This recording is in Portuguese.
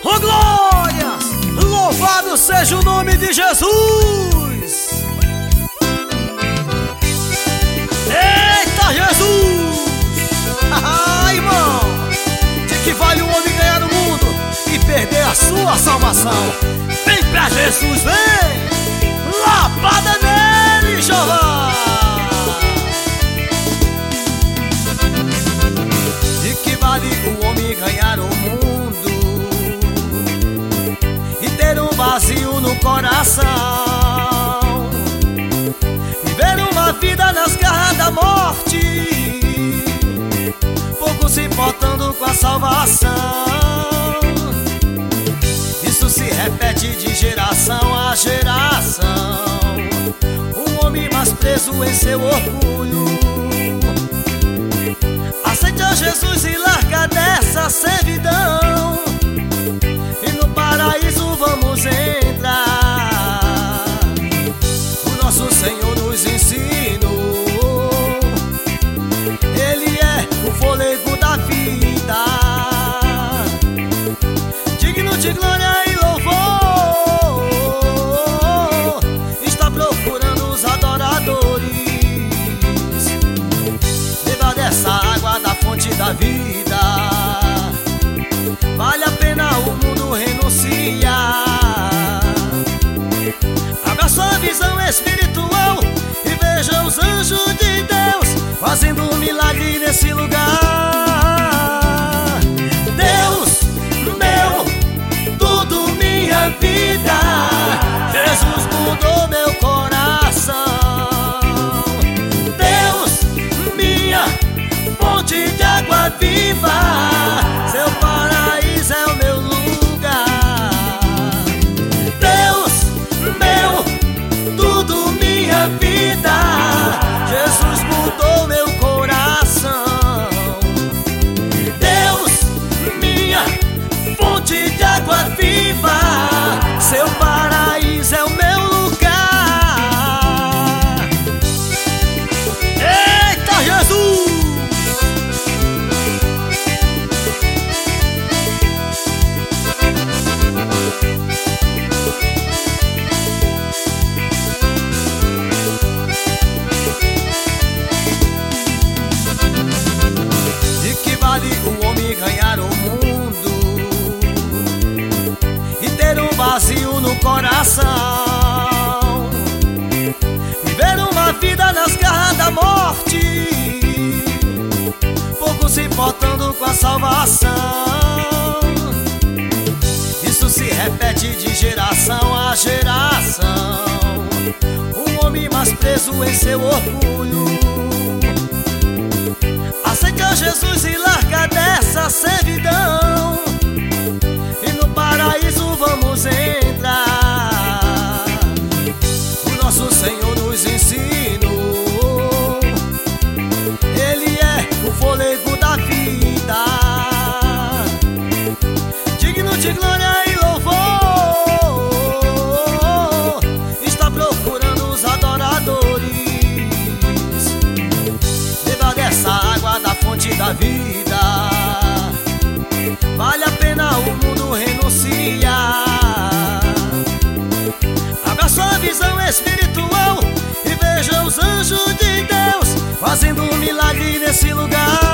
Oh glória! Louvado seja o nome de Jesus! Eita Jesus! Ai, irmão! De que vale o homem ganhar o mundo e perder a sua salvação? Vem pra Jesus, vem! Lapada nele, Jeová! De que vale o homem ganhar o mundo e ter um vazio no coração? Viver uma vida nas garras da morte, pouco se importando com a salvação. Isso se repete de geração a geração. Um homem mais preso em seu orgulho aceita Jesus e larga dessa servidão, e no paraíso vamos entrar. O nosso Senhor nos ensinou, Ele é o fôlego da vida, digno de glória e louvor. Está procurando os adoradores. Beba dessa água da fonte da vida, vale a pena o mundo renunciar. Abra sua visão espiritual e veja os anjos de Deus fazendo um milagre nesse lugar. Deus meu, tudo, minha vida, Jesus mudou meu coração. Deus, minha fonte de água viva, seu paraíso é o meu lugar. Deus meu, tudo, minha vida, Jesus mudou meu coração. Deus, minha fonte de água viva, seu paraíso é o meu lugar. Eita Jesus! De que vale o homem ganhar o mundo e ter um vazio no coração? Viver uma vida nas garras da morte, pouco se importando com a salvação. Isso se repete de geração a geração. Um homem mais preso em seu orgulho aceita Jesus e larga dessa servidão, e no paraíso vamos entrar. O nosso Senhor nos ensinou, Ele é o fôlego da vida, digno de glória e louvor. Está procurando os adoradores. Beba dessa água da fonte da vida, vale a pena o mundo renunciar. Abra sua visão espiritual e veja os anjos de Deus fazendo um milagre nesse lugar.